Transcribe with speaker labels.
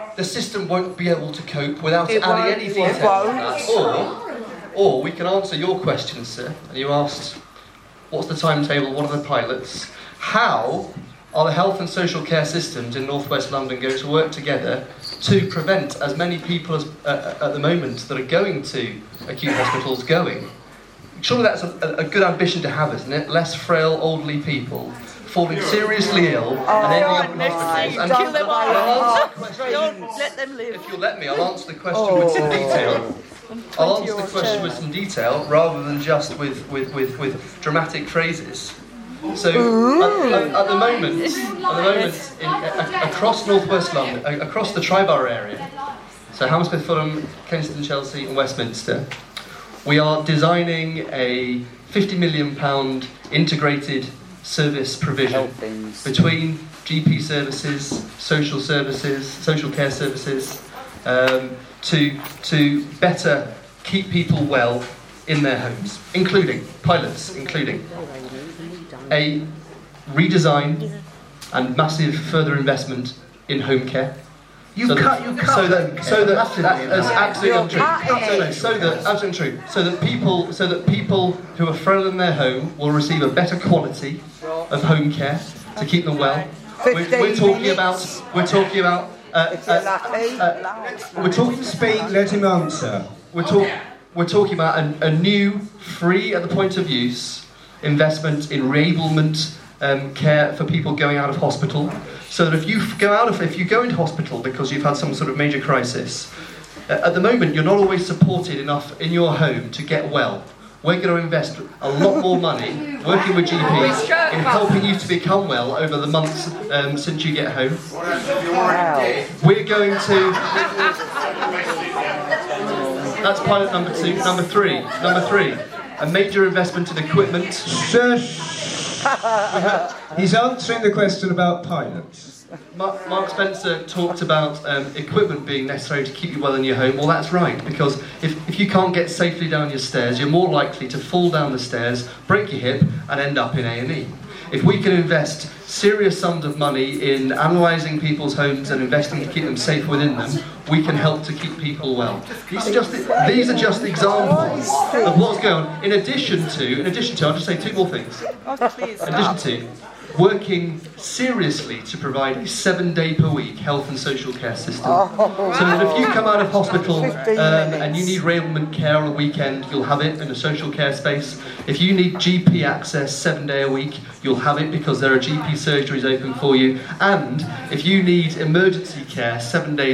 Speaker 1: the system won't be able to cope without adding any detail to that. Or we can answer your question, sir. And you asked, what's the timetable, what are the pilots? How are the health and social care systems in North West London going to work together to prevent as many people as at the moment that are going to acute hospitals going? Surely that's a good ambition to have, isn't it? Less frail, elderly people falling seriously ill and ending up in hospitals. And
Speaker 2: kill them all.
Speaker 1: Don't
Speaker 2: let them live.
Speaker 1: If you'll let me, I'll answer the question with some detail. I'll answer the question with some detail rather than just with dramatic phrases. So at the moment, across North West London, across the Tri-Borough area, so Hammersmith, Fulham, Kensington, Chelsea, and Westminster, we are designing a £50 million integrated service provision between GP services, social care services, to better keep people well in their homes, including a redesign and massive further investment in home care. So that people who are frail in their home will receive a better quality of home care to keep them well. We're talking about.
Speaker 3: Speak. Let him answer.
Speaker 1: We're talking about a new, free at the point of use investment in reablement care for people going out of hospital, so that if you go into hospital because you've had some sort of major crisis, at the moment you're not always supported enough in your home to get well. We're going to invest a lot more money working with GPs in helping you to become well over the months since you get home. We're going to... That's pilot number 2. Number three, a major investment in equipment.
Speaker 3: He's answering the question about pilots.
Speaker 1: Mark Spencer talked about equipment being necessary to keep you well in your home. Well, that's right, because if you can't get safely down your stairs, you're more likely to fall down the stairs, break your hip, and end up in A&E. If we can invest serious sums of money in analysing people's homes and investing to keep them safe within them, we can help to keep people well. These are just examples of what's going on. In addition to, I'll just say 2 more things. In addition to working seriously to provide a 7-day-per-week health and social care system. So that if you come out of hospital and you need reablement care on a weekend, you'll have it in a social care space. If you need GP access 7 days a week, you'll have it because there are GP surgeries open for you. And if you need emergency care 7 days